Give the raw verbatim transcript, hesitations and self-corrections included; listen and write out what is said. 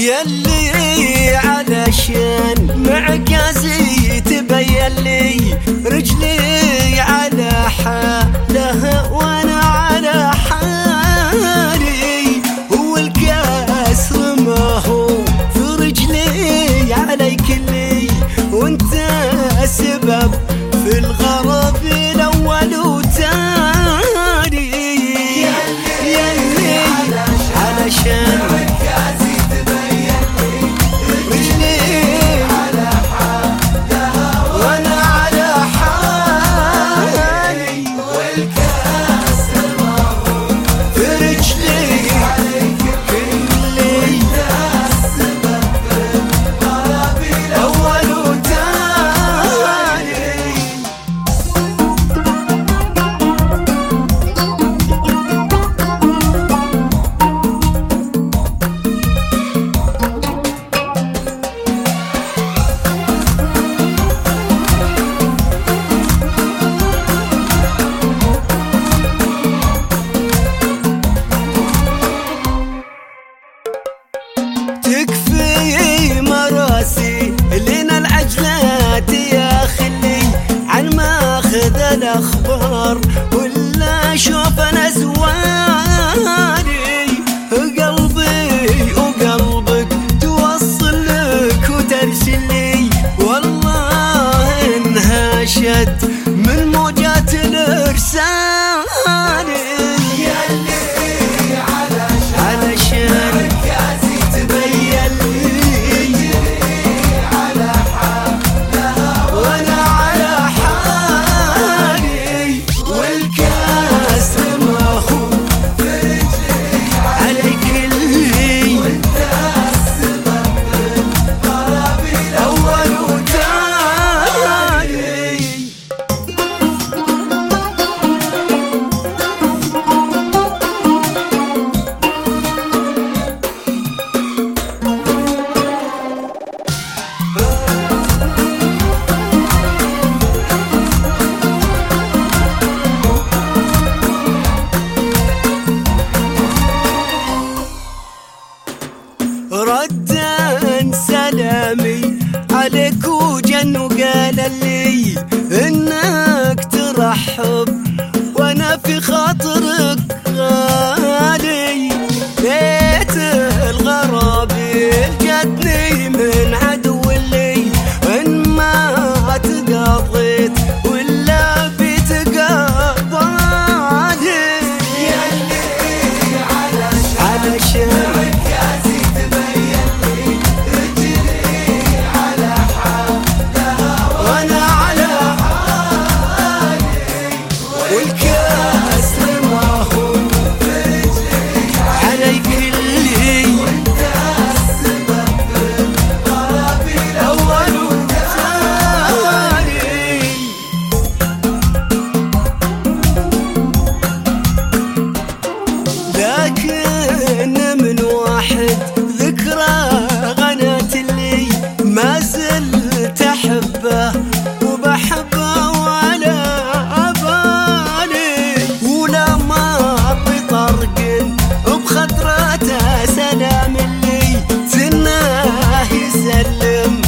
يلي علشان معكازي تبين لي رجلي على حالها وانا على حالي، والكسر ما هو في رجلي علي كلي، وانت السبب في الغرض الاول وتاني. يلي علشان تكفي مراسي لنا العجلات يا خلي عن ماخذ الاخبار ولا شوف انا زواري، قلبي وقلبك توصل لك وترسل لي، والله انهاشت من موجات الارسال. علشان ردا سلامي عليك وجن وقال لي انك ترحب وانا في خاطرك غالي، بيت الغرابي جتني من عدو لي ان ما تقضيت ولا بتقضاني. علشان لكن من واحد ذكرى غنت لي ما زلت احبه وبحبه ولا ابالي، ولا مر بطرق بخطرته سلام لي سناه يسلم